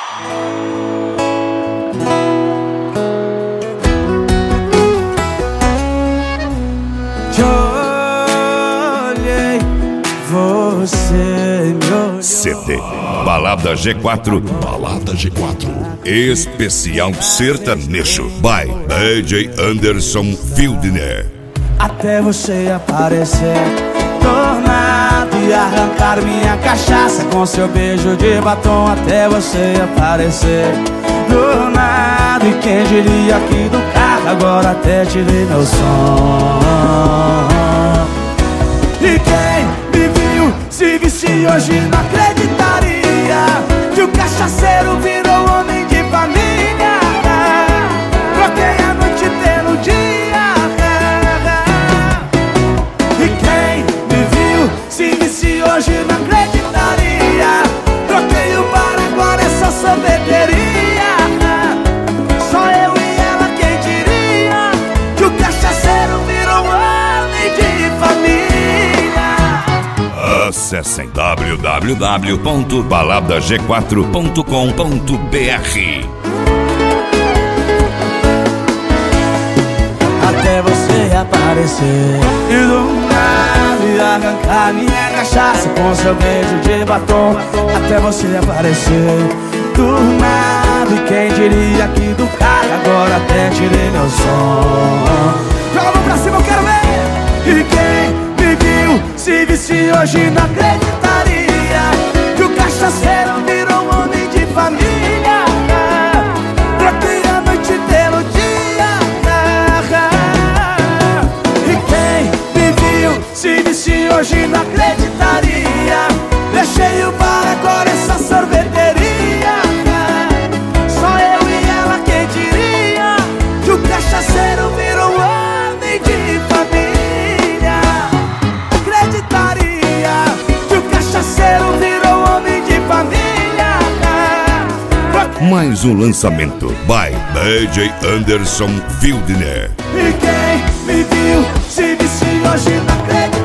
Você me olhou. CD Balada G4. Balada G4. Especial sertanejo by DJ Anderson Fildner. Até você aparecer, tornado e arrancar minha cachaça com seu beijo de batom. Até você aparecer, do nada. E quem diria que do carro agora até tirei meu som. E quem me viu se visse hoje não acreditaria que o cachaceiro virou homem de família. Troquei a noite pelo dia. E quem me viu se visse hoje não acreditaria. Troquei o bar, agora é só sorveteria. Só eu e ela, quem diria que o cachaceiro virou homem de família. Acessem www.baladag4.com.br. Até você aparecer e do nada arrancar minha cachaça com seu beijo de batom. Até você aparecer do nada. E quem diria que do carro agora até tirei meu som. Joga a mão pra cima, eu quero ver. E quem me viu se visse hoje não acreditaria que o cachaceiro virou homem de família. Troquei a noite pelo dia. E quem me viu se visse hoje não acreditaria. Deixei o bar, agora é só sorveteria. Só eu e ela, quem diria que o cachaceiro virou homem de família. Acreditaria que o cachaceiro virou homem de família. Mais um lançamento by DJ Anderson Fildner. E quem me viu se visse hoje não acredita.